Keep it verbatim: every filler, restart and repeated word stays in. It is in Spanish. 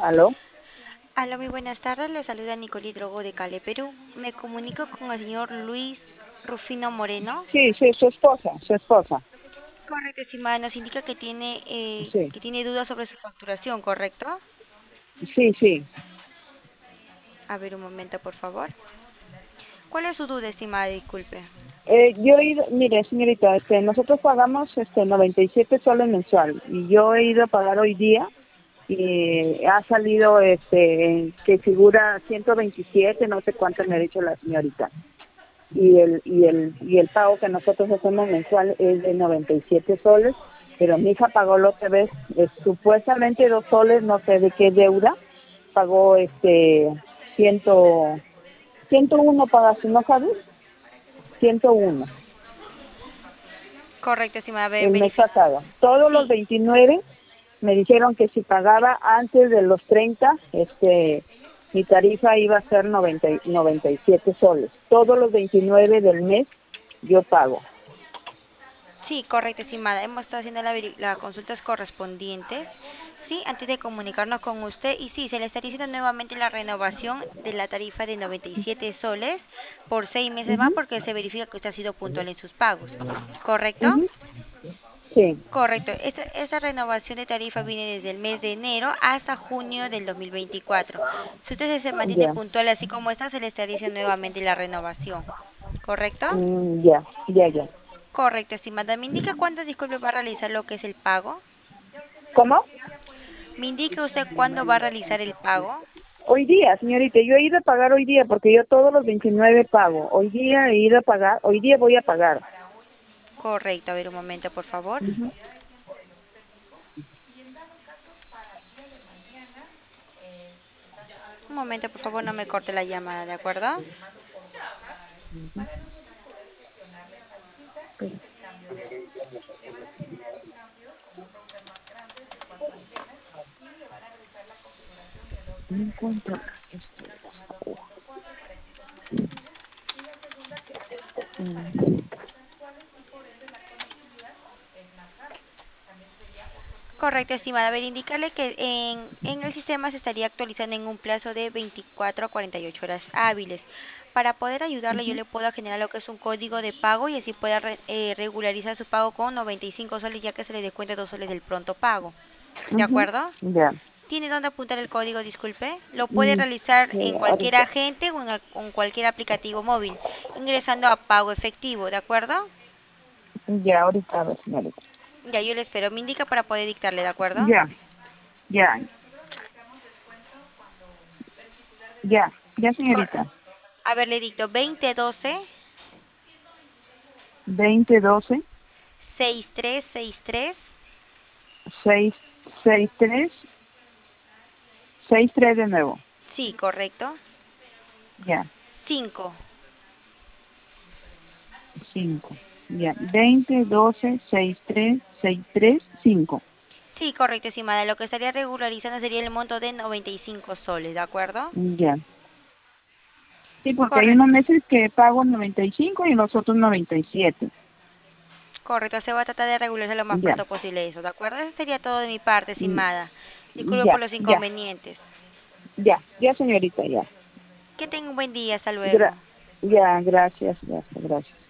¿Aló? Hola, muy buenas tardes. Le saluda Nicolí Drogo de Cali, Perú. Me comunico con el señor Luis Rufino Moreno. Sí, sí, su esposa, su esposa. Correcto, estimada. Nos indica que tiene, eh, Sí, que tiene dudas sobre su facturación, ¿correcto? sí, sí. A ver, un momento, por favor. ¿Cuál es su duda, estimada? Disculpe. Eh, yo he ido, mire, señorita, este, nosotros pagamos este noventa y siete soles mensual y yo he ido a pagar hoy día y ha salido este que figura ciento veintisiete, no sé cuánto me ha dicho la señorita. Y el y el y el pago que nosotros hacemos mensual es de noventa y siete soles, pero mi hija pagó la otra vez eh, supuestamente dos soles, no sé de qué deuda, pagó este ciento ciento uno pagaste, ¿no sabes? ciento uno Correcto, estimada. A ver, el mes verifico. pasado. Todos los Sí, veintinueve me dijeron que si pagaba antes de los treinta, este, mi tarifa iba a ser noventa y- noventa y siete soles. Todos los veintinueve del mes yo pago. sí, correcto, estimada. Hemos estado haciendo la veri- las consultas correspondientes, sí, antes de comunicarnos con usted. Y sí, se le está diciendo nuevamente la renovación de la tarifa de noventa y siete soles por seis meses más Ujú, porque se verifica que usted ha sido puntual en sus pagos. ¿Correcto? ujú, sí, Correcto. Esta, esta renovación de tarifa viene desde el mes de enero hasta junio del dos mil veinticuatro. Si usted se mantiene ya, puntual así como está, se le está diciendo nuevamente la renovación. ¿Correcto? mm, ya, ya, ya. Correcto, estimada. ¿Me indica cuándo, disculpe, va a realizar lo que es el pago? ¿Cómo? ¿Me indica usted cuándo va a realizar el pago? Hoy día, señorita, yo he ido a pagar hoy día porque yo todos los veintinueve pago. Hoy día he ido a pagar, hoy día voy a pagar. Correcto, a ver un momento, por favor. Ujú. Un momento, por favor, no me corte la llamada, ¿de acuerdo? No encuentro esto. Mm, Correcto, estimada. A ver, indicarle que en, en el sistema se estaría actualizando en un plazo de veinticuatro a cuarenta y ocho horas hábiles. Para poder ayudarle, yo ujú, le puedo generar lo que es un código de pago y así pueda re- eh, regularizar su pago con noventa y cinco soles, ya que se le descuenta dos soles del pronto pago. ¿De ujú, acuerdo? ya. ¿Tiene dónde apuntar el código? Disculpe. Lo puede Mm, realizar sí, en cualquier ahorita. agente o en, al- en cualquier aplicativo móvil, ingresando a pago efectivo, ¿de acuerdo? Ya, ahorita, a ver, señorita. Ya yo le espero. Me indica para poder dictarle, ¿de acuerdo? Ya, ya, ya, ya, Cor- señorita. a ver, le dicto veinte doce Veinte doce sesenta y tres sesenta y tres. seis seis tres seis tres de nuevo. Sí, correcto. Ya, Cinco. cinco. Ya, veinte doce seis tres seis tres cinco. Sí, correcto, estimada. Lo que estaría regularizando sería el monto de noventa y cinco soles, ¿de acuerdo? Ya. Sí, porque hay unos Correcto. meses que pago noventa y cinco y los otros noventa y siete. Correcto, se va a tratar de regularizar lo más Ya, pronto posible eso, ¿de acuerdo? Eso sería todo de mi parte, mm, estimada. Disculpe por ya, los ya, inconvenientes. ya, ya, señorita, ya. Que tenga un buen día, hasta luego. Gra ya, gracias, gracias, gracias.